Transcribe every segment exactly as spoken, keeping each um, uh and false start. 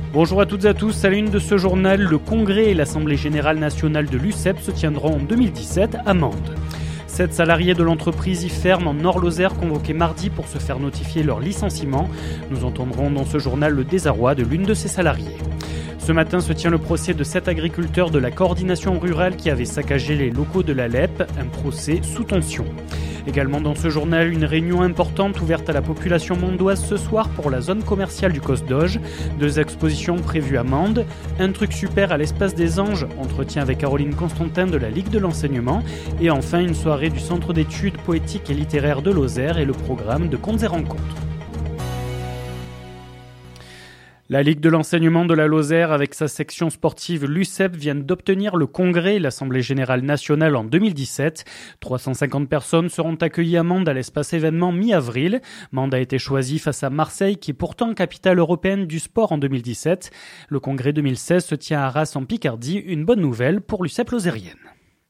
Bonjour à toutes et à tous, à la une de ce journal, le Congrès et l'Assemblée Générale Nationale de l'U C E P se tiendront en deux mille dix-sept à Mende. Sept salariés de l'entreprise IFERM en Nord-Lozère convoqués mardi pour se faire notifier leur licenciement. Nous entendrons dans ce journal le désarroi de l'une de ces salariés. Ce matin se tient le procès de sept agriculteurs de la coordination rurale qui avaient saccagé les locaux de la L E P, un procès sous tension. Également dans ce journal, une réunion importante ouverte à la population mondoise ce soir pour la zone commerciale du Cosdoge. Deux expositions prévues à Mende. Un truc super à l'Espace des Anges, entretien avec Caroline Constantin de la Ligue de l'Enseignement. Et enfin, une soirée du Centre d'études poétiques et littéraires de Lozère et le programme de Contes et Rencontres. La Ligue de l'Enseignement de la Lozère, avec sa section sportive l'U C E P, vient d'obtenir le Congrès et l'Assemblée Générale Nationale en deux mille dix-sept. trois cent cinquante personnes seront accueillies à Mende à l'espace événement mi-avril. Mende a été choisi face à Marseille, qui est pourtant capitale européenne du sport en deux mille dix-sept. Le Congrès deux mille seize se tient à Arras en Picardie, une bonne nouvelle pour l'U C E P lozérienne.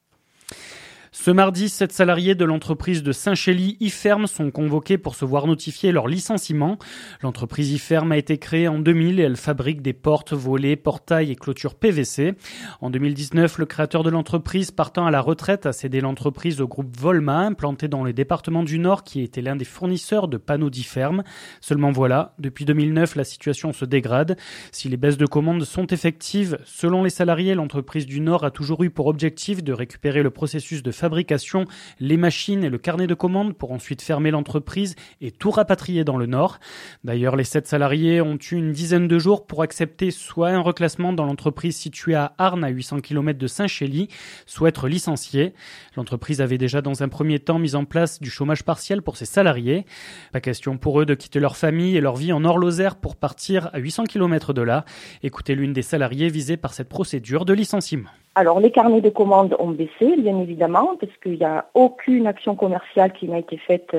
Ce mardi, sept salariés de l'entreprise de Saint-Chély IFERM sont convoqués pour se voir notifier leur licenciement. L'entreprise IFERM a été créée en deux mille et elle fabrique des portes, volets, portails et clôtures P V C. En deux mille dix-neuf, le créateur de l'entreprise, partant à la retraite, a cédé l'entreprise au groupe Volma, implanté dans le département du Nord, qui était l'un des fournisseurs de panneaux d'IFERM. Seulement voilà, depuis deux mille neuf, la situation se dégrade. Si les baisses de commandes sont effectives, selon les salariés, l'entreprise du Nord a toujours eu pour objectif de récupérer le processus de fabrication fabrication, les machines et le carnet de commandes pour ensuite fermer l'entreprise et tout rapatrier dans le Nord. D'ailleurs, les sept salariés ont eu une dizaine de jours pour accepter soit un reclassement dans l'entreprise située à Arnes, à huit cents kilomètres de Saint-Chély, soit être licenciés. L'entreprise avait déjà dans un premier temps mis en place du chômage partiel pour ses salariés. Pas question pour eux de quitter leur famille et leur vie en Nord-Lozère pour partir à huit cents kilomètres de là. Écoutez l'une des salariés visées par cette procédure de licenciement. Alors, les carnets de commandes ont baissé, bien évidemment, parce qu'il n'y a aucune action commerciale qui n'a été faite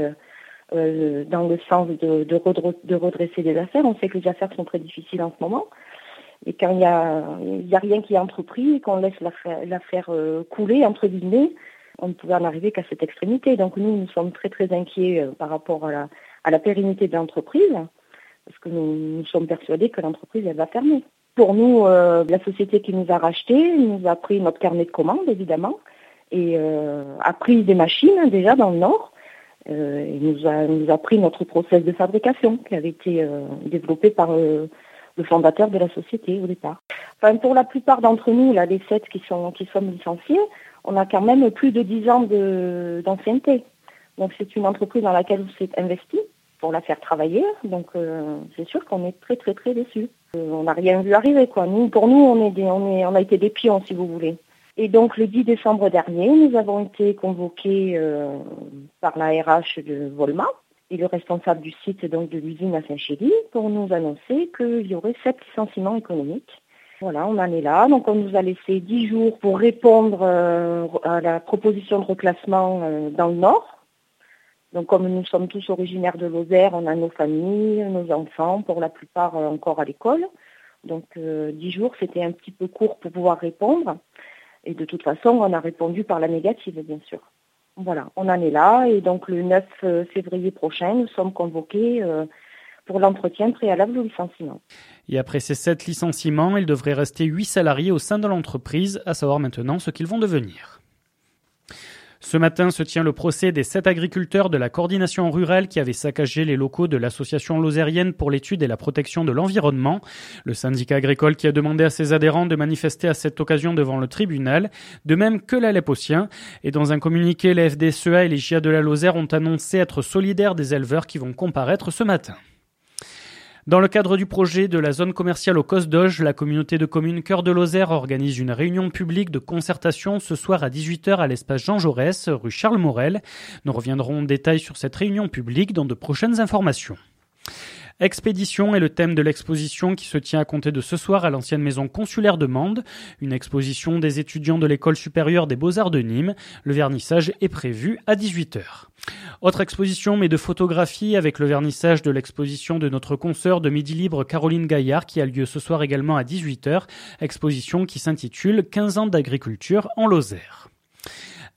euh, dans le sens de, de, redre- de redresser les affaires. On sait que les affaires sont très difficiles en ce moment. Et quand il n'y a, il y a rien qui est entrepris et qu'on laisse l'affaire, l'affaire euh, couler, entre guillemets, on ne pouvait en arriver qu'à cette extrémité. Donc nous, nous sommes très très inquiets euh, par rapport à la, à la pérennité de l'entreprise, parce que nous, nous sommes persuadés que l'entreprise, elle va fermer. Pour nous, euh, la société qui nous a racheté nous a pris notre carnet de commandes, évidemment, et euh, a pris des machines déjà dans le Nord, euh, et nous a, nous a pris notre process de fabrication qui avait été euh, développé par euh, le fondateur de la société au départ. Enfin, pour la plupart d'entre nous, là, les sept qui sont qui sommes licenciés, on a quand même plus de dix ans de, d'ancienneté. Donc c'est une entreprise dans laquelle on s'est investi pour la faire travailler, donc euh, c'est sûr qu'on est très très très déçus. Euh, on n'a rien vu arriver, quoi. Nous, pour nous, on est, des, on est, on a été des pions, si vous voulez. Et donc le dix décembre dernier, nous avons été convoqués euh, par la R H de Volma et le responsable du site donc de l'usine à Saint-Chély pour nous annoncer qu'il y aurait sept licenciements économiques. Voilà, on en est là. Donc on nous a laissé dix jours pour répondre euh, à la proposition de reclassement euh, dans le Nord. Donc comme nous sommes tous originaires de Lozère, on a nos familles, nos enfants, pour la plupart euh, encore à l'école. Donc euh, dix jours, c'était un petit peu court pour pouvoir répondre. Et de toute façon, on a répondu par la négative, bien sûr. Voilà, on en est là. Et donc le neuf février prochain, nous sommes convoqués euh, pour l'entretien préalable au licenciement. Et après ces sept licenciements, il devrait rester huit salariés au sein de l'entreprise, à savoir maintenant ce qu'ils vont devenir. Ce matin se tient le procès des sept agriculteurs de la coordination rurale qui avaient saccagé les locaux de l'association lozérienne pour l'étude et la protection de l'environnement. Le syndicat agricole qui a demandé à ses adhérents de manifester à cette occasion devant le tribunal, de même que la L E P Ossien. Et dans un communiqué, la F D S E A et les J A de la Lozère ont annoncé être solidaires des éleveurs qui vont comparaître ce matin. Dans le cadre du projet de la zone commerciale au Cosdoge, la communauté de communes Cœur de Lozère organise une réunion publique de concertation ce soir à dix-huit heures à l'espace Jean Jaurès, rue Charles Morel. Nous reviendrons en détail sur cette réunion publique dans de prochaines informations. Expédition est le thème de l'exposition qui se tient à compter de ce soir à l'ancienne maison consulaire de Mende, une exposition des étudiants de l'école supérieure des beaux-arts de Nîmes. Le vernissage est prévu à dix-huit heures. Autre exposition, mais de photographie, avec le vernissage de l'exposition de notre consoeur de Midi Libre Caroline Gaillard qui a lieu ce soir également à dix-huit heures, exposition qui s'intitule « quinze ans d'agriculture en Lozère ».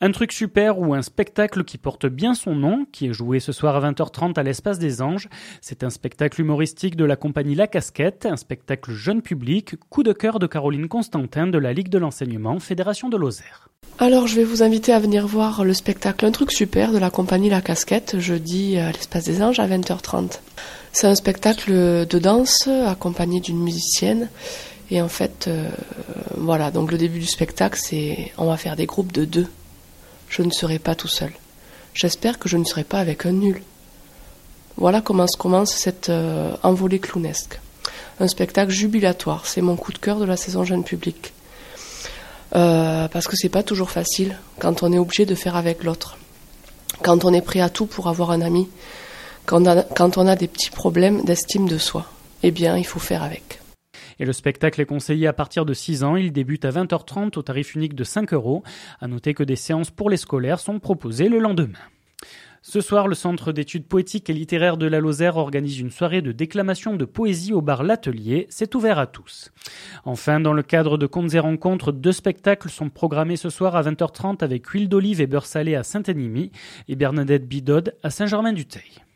Un truc super ou un spectacle qui porte bien son nom, qui est joué ce soir à vingt heures trente à l'Espace des Anges. C'est un spectacle humoristique de la compagnie La Casquette, un spectacle jeune public, coup de cœur de Caroline Constantin de la Ligue de l'enseignement, Fédération de Lozère. Alors je vais vous inviter à venir voir le spectacle Un truc super de la compagnie La Casquette, jeudi à l'Espace des Anges à vingt heures trente. C'est un spectacle de danse accompagné d'une musicienne. Et en fait, euh, voilà, donc le début du spectacle, c'est on va faire des groupes de deux. Je ne serai pas tout seul. J'espère que je ne serai pas avec un nul. Voilà comment se commence cette euh, envolée clownesque. Un spectacle jubilatoire, c'est mon coup de cœur de la saison jeune public. Euh, parce que c'est pas toujours facile quand on est obligé de faire avec l'autre. Quand on est prêt à tout pour avoir un ami. Quand on a, quand on a des petits problèmes d'estime de soi. Eh bien, il faut faire avec. Et le spectacle est conseillé à partir de six ans. Il débute à vingt heures trente au tarif unique de cinq euros. À noter que des séances pour les scolaires sont proposées le lendemain. Ce soir, le Centre d'études poétiques et littéraires de la Lozère organise une soirée de déclamation de poésie au bar L'Atelier. C'est ouvert à tous. Enfin, dans le cadre de Contes et Rencontres, deux spectacles sont programmés ce soir à vingt heures trente avec Huile d'olive et beurre salé à Saint-Enimy et Bernadette Bidode à Saint-Germain-du-Teil.